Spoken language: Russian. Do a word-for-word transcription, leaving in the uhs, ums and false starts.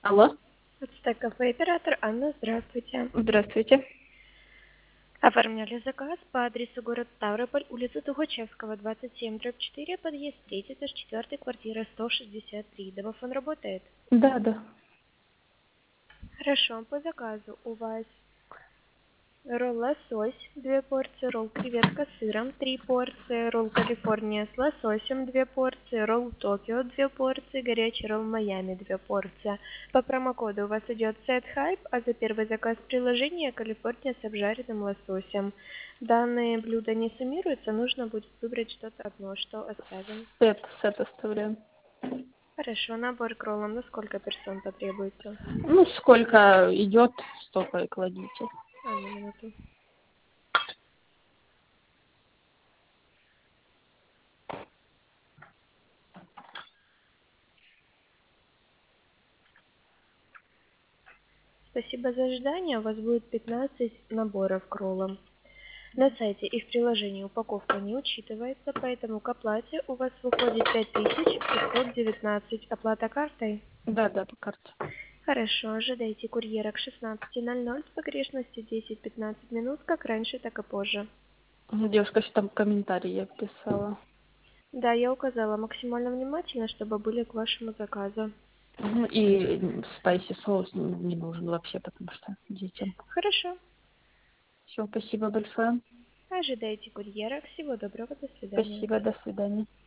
Алло, Ацтек кафе оператор Анна, здравствуйте. здравствуйте. Оформляли заказ по адресу город Ставрополь, улица Тухачевского, двадцать семь, дробь четыре, подъезд третий, этаж четыре, квартира сто шестьдесят три. Домофон работает? Да, да. Хорошо, по заказу у вас ролл лосось, две порции, ролл креветка с сыром, три порции, ролл Калифорния с лососем, две порции, ролл Токио, две порции, горячий ролл Майами, две порции. По промокоду у вас идет сет хайп, а за первый заказ приложения Калифорния с обжаренным лососем. Данные блюда не суммируются, нужно будет выбрать что-то одно, что оставим. Сет, сет оставляем. Хорошо, набор к роллам на сколько персон потребуется? Ну, сколько идет, столько и кладите. Одну минуту. Спасибо за ожидание, у вас будет пятнадцать наборов к роллам. На сайте и в приложении упаковка не учитывается, поэтому к оплате у вас выходит пять тысяч пятьсот девятнадцать. Оплата картой? Да, да, по карте. Хорошо, ожидайте курьера к шестнадцати ноль-ноль с погрешностью десять-пятнадцать минут, как раньше, так и позже. Мгм, девушка еще там комментарий я писала. Да, я указала максимально внимательно, чтобы были к вашему заказу. Мгм, и спайси соус не не нужен вообще, потому что детям. Хорошо, Все, спасибо большое. ожидайте курьера. Всего доброго, до свидания. Спасибо, до свидания.